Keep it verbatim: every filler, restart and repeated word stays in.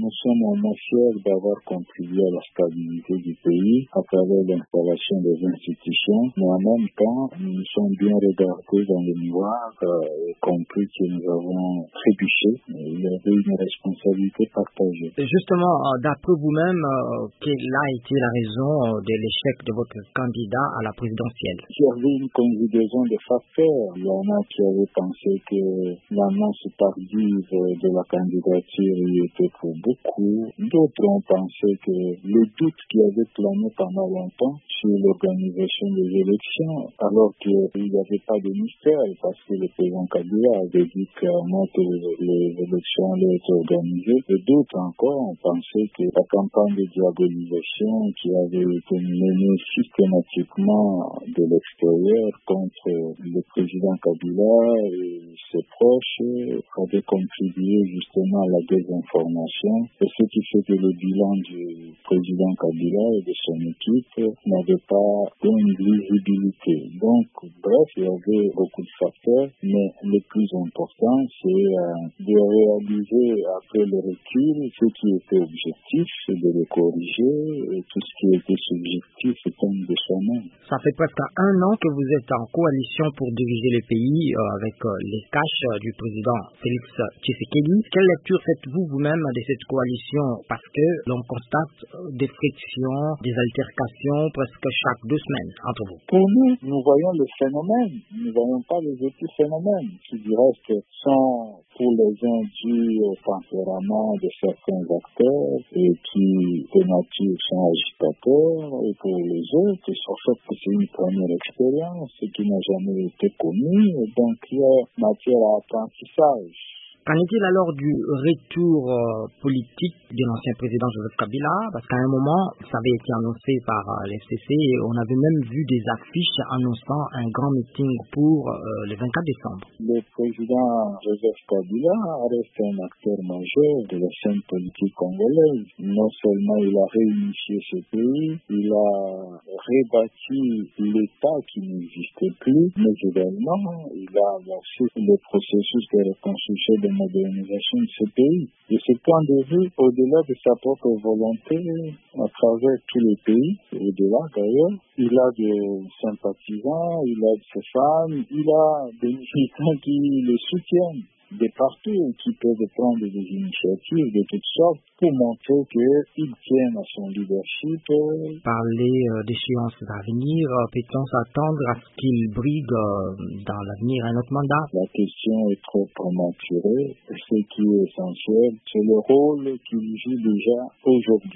nous sommes vraiment fiers d'avoir contribué à la stabilité du pays à travers l'installation des institutions, mais en même temps, nous sommes bien regardés dans le miroir euh, et compris que nous avons trébuché. Il y avait une responsabilité partagée. Et justement, d'après vous-même, euh, quelle a été la raison de l'échec de votre candidat à la présidentielle? Il y avait une conjugaison de facteurs. Il y en a qui avaient pensé que l'annonce tardive de la candidature y était pour beaucoup. D'autres ont pensé que le doute qui avait plané pendant longtemps sur l'organisation des élections, alors qu'il n'y avait pas de mystère, parce que le président Kabila avait dit clairement que les élections allaient être organisées. Et d'autres encore ont pensé que la campagne de diabolisation qui avait été menée systématiquement de l'extérieur contre le président Kabila et ses proches avait contribué justement à la désinformation. Et ce qui fait que le bilan du président Kabila et de son équipe n'avait pas une visibilité. Donc, bref, il y avait beaucoup de facteurs, mais le plus important, c'est euh, de réaliser après le recul ce qui était objectif, de le corriger, et tout ce qui était subjectif étant de soi-même. Ça fait presque un an que vous êtes en coalition pour diriger le pays euh, avec euh, les caches euh, du président Félix Tshisekedi. Quelle lecture faites-vous vous-même de cette coalition? Parce que l'on constate euh, des frictions, des altercations presque chaque deux semaines entre vous. Pour nous, nous voyons le phénomène. Nous ne voyons pas les épiphénomènes qui du reste sont pour les uns dus au tempérament de certains acteurs et qui de nature sont agitateurs, et pour les autres, en fait, c'est une première expérience qui n'a jamais été connue, donc il y a matière à apprentissage. Qu'en est-il alors du retour euh, politique de l'ancien président Joseph Kabila? Parce qu'à un moment, ça avait été annoncé par euh, l'F C C et on avait même vu des affiches annonçant un grand meeting pour euh, le vingt-quatre décembre. Le président Joseph Kabila reste un acteur majeur de la scène politique congolaise. Non seulement il a réunifié ce pays, il a rebâti l'État qui n'existait plus, mais également il a lancé le processus de reconstruction de modernisation de ce pays. De ce point de vue, au-delà de sa propre volonté, à travers tous les pays, au-delà d'ailleurs, il a des sympathisants, il a ses fans, il a des militants qui le soutiennent de partout, qui peuvent prendre des initiatives de toutes sortes pour montrer qu'ils tiennent à son leadership. Parler euh, d'échéances à venir, euh, peut-on s'attendre à ce qu'il brigue euh, dans l'avenir un autre mandat? La question est trop prématurée. Ce qui est essentiel, c'est le rôle qu'il joue déjà aujourd'hui.